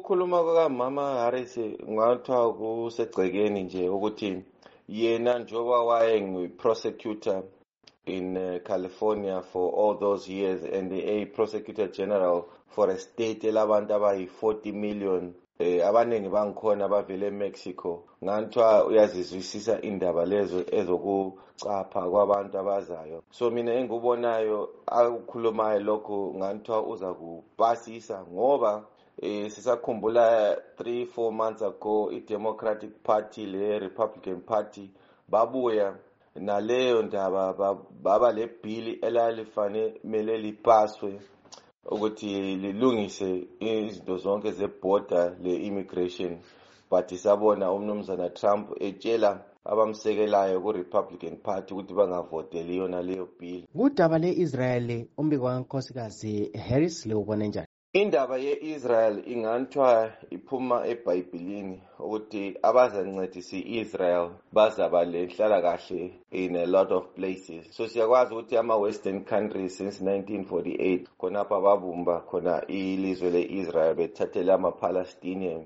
ukukhuluma kukaMama Harris ngathiwa kusegcekeni nje ukuthi yena njoba wayengu-prosecutor in California for all those years and a prosecutor general for a state elabantu abayi-40 million abaningi bangikhona bavele eMexico ngathiwa uyazizwisisa indaba lezo ezokucapha kwabantu abazayo. So mina engikubonayo akukhulumayo lokho ngathiwa uza kupasisa ngoba sisakhumbula 3-4 months ago i-Democratic Party le-Republican Party babuya naleyo ndaba baba le bill elalifanele lipaswe ukuthi lilungise izinto zonke zeborder le-immigration, but sabona umnumzana Trump etshela abamsekelayo ku-Republican Party ukuthi bangavoteli yona leyo bill. Kudaba le-Israel umbiko kaNkosikazi Harris liwubone njani? Indaba ye-Israel inganthiwa iphuma eBhayibhelini ukuthi abazancedisa i-Israel bazaba lenhlala kahle in a lot of places. So siyakwazi ukuthi ama-Western countries since 1948 khonapha babumba khona ilizwe le-Israel bethathela ama-Palestinian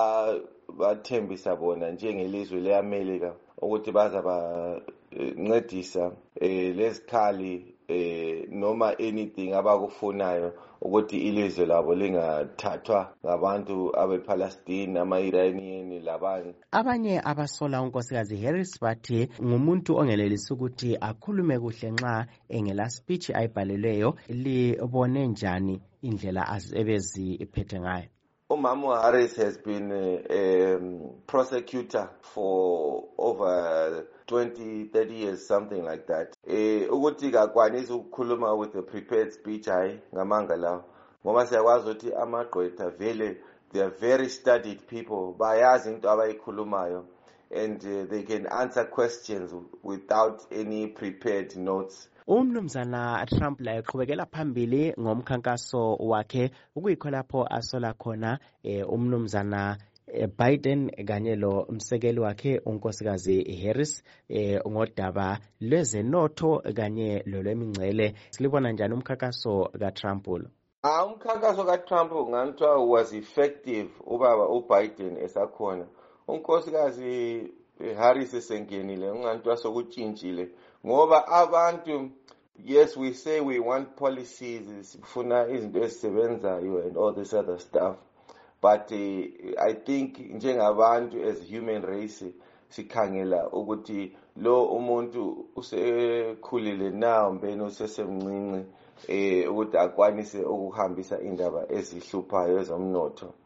bathembisa bona njengelizwe le-America ukuthi bazaba ncedisa lezikhali noma anything abakufunayo ukuthi ilizwe labo lingathathwa ngabantu abe-Palestine ama-Iranian labanye. Abanye abasola unkosikazi Harris bathi ngumuntu ongenelisi ukuthi akhulume kuhle nxa engela speech ayibhalelweyo. Libone njani indlela ebeziphethe ngayo? Umama Harris has been a prosecutor for over 20-30 years, something like that. Ukuthi kakwanisi ukukhuluma with a prepared speech hayi ngamanga lawo ngoba siyakwazi ukuthi amagqwetha vele they are very studied people, bayazi into abayikhulumayo and they can answer questions without any prepared notes. Umnumzana Trump la eqhubekela phambili ngomkhankaso wakhe ukuyikho lapho asola khona umnumzana Biden kanye lo msekeli wakhe unkosikazi Harris ngodaba lwezenotho kanye lolwemingcele. Silibona njani umkhankaso kaTrump lo? Umkhankaso kaTrump nganthiwa was effective ubaba uBiden esakhona. Unkosikazi Harris esengenile nganthiwa sokutshintshile ngoba abantu, yes, we say we want policies, sifuna izinto ezisebenzayo and all this other stuff, but I think njengabantu as human race sikhangela ukuthi lo umuntu usekhulile now mbeni usesemncinci ukuthi akwanise ukuhambisa indaba ezihluphayo ezomnotho.